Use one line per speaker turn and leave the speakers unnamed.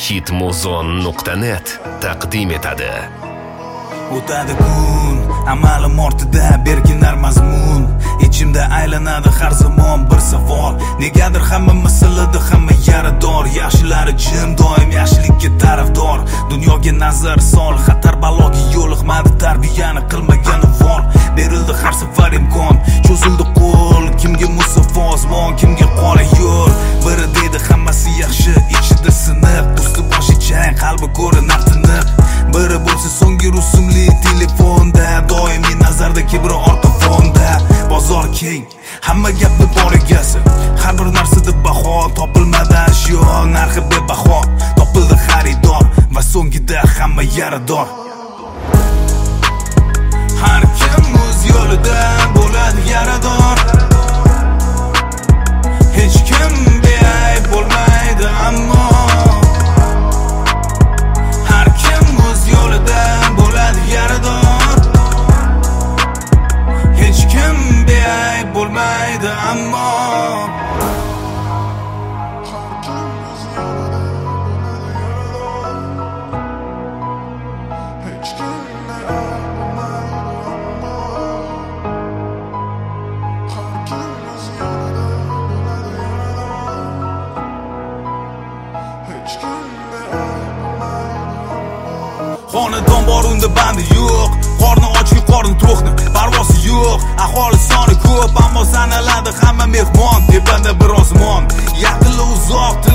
hitmuzon.net taqdim etadi.
O'tadi kun, amalim ortida berkinar mazmun. Ichimda aylanadi har zamon bir savol. Negadir hamma mislida, hamma yarador. Yaxshilari jim, doim yaxshilikka tarafdor. Dunyoga nazar sol, xatar baloga yo'liqmadi, tarbiyani qilmagani vor. Berildi har safar imkon, cho'zildi qo'l. Kimga musaffo osmon, kimga qora yo'l. Biri deydi hammasi yaxshi, ichida siniq. Usti boshi chang, qalbi ko'rinar tiniq. Biri bo'lsa so'nggi rusumli telefonda, doimiy nazarda, kibri orqa fonda. Bozor keng, hamma gapni bor egasi. Har bir narsada baho topilmadi, ashyo narxi bebaho. Topildi xaridor va so'ngida hamma yarador. Har kim o'z yo'lida bo'ladi yarador. Hech kim beayb bo'lmaydi, ammo har kim o'z yo'lida bo'ladi yarador. Hech kim beayb bo'lmaydi, ammo xonadon bor, unda bandi yo'q. Qorni ochki, qorni to'qni, parvozi yo'q. Aholi soni ko'p, ammo sanaladi hamma mehmon. Tepanda bir osmon, yaqinli uzoq